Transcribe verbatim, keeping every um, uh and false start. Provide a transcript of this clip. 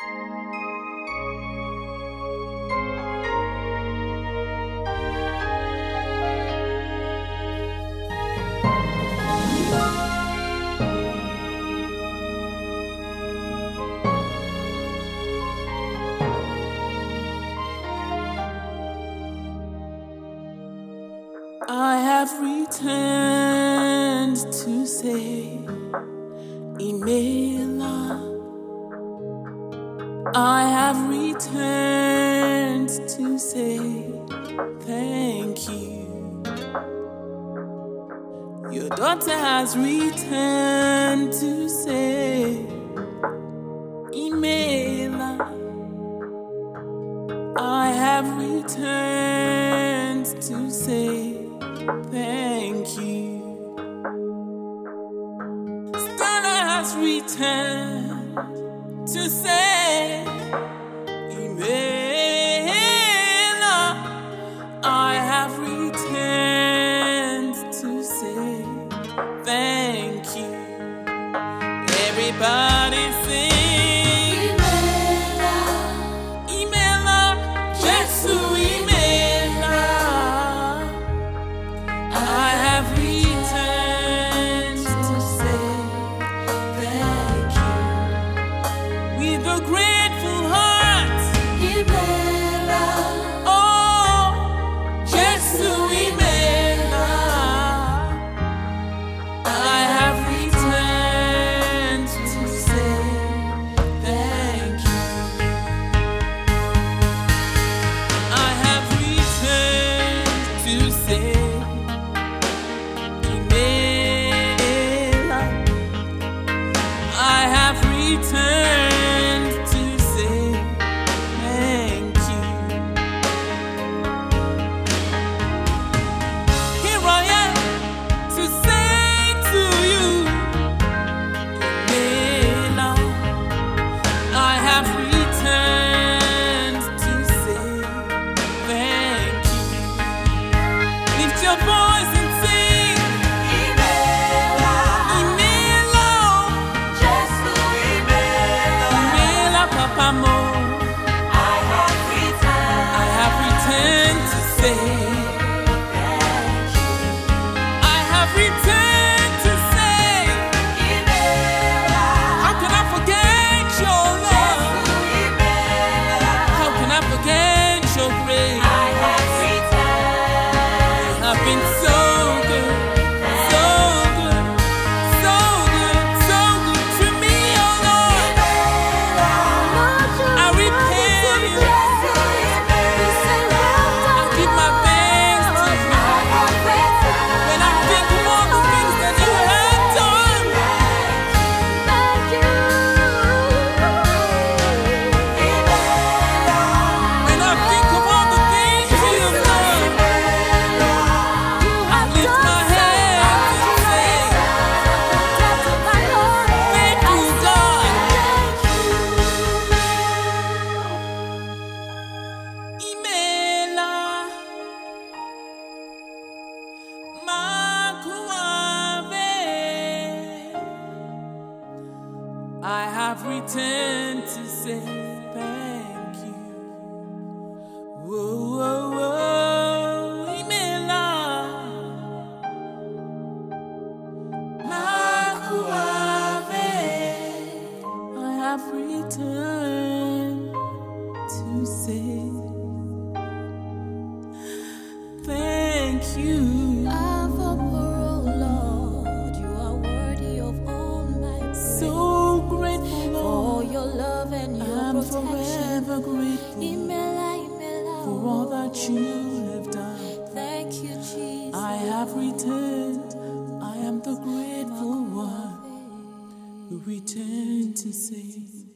I have returned to say, Imela. I have returned to say, thank you. Your daughter has returned to say, Imela. I have returned to say, thank you. Stella has returned to say, Imela. I have returned to say, thank you. Everybody sing, Imela, Imela, Jesu Imela. I have returned to say thank you with a grateful heart. Imela, oh, Jesu Imela. I have returned to say thank you. I have returned to say, I have returned to say thank you. Here I am to say to you, Imela. I have returned to say thank you. Lift your voice and sing, Imela, Imela. Papa Mo, I have returned. I have returned to say thank you. I have returned to say, Imela. How can I forget your love? Imela. How can I forget your grace? I have returned. You have been so good, so good, so good, so good to me, oh Lord. I repent you. I give my thanks to you. When I think of all the things that you have done, when I think of all the things you have done, I lift my hands and say, faithful God. Imela, Makuave. I have returned to say thank you. Whoa, whoa, whoa, Imela, Makuave. I have returned to say thank you. Our Lord, you are worthy of all my praise. So grateful, For Lord. your love and your I'm protection. forever grateful Imela, Imela, for all that you have done. thank you, Jesus. I have returned. I am the grateful one who returned to say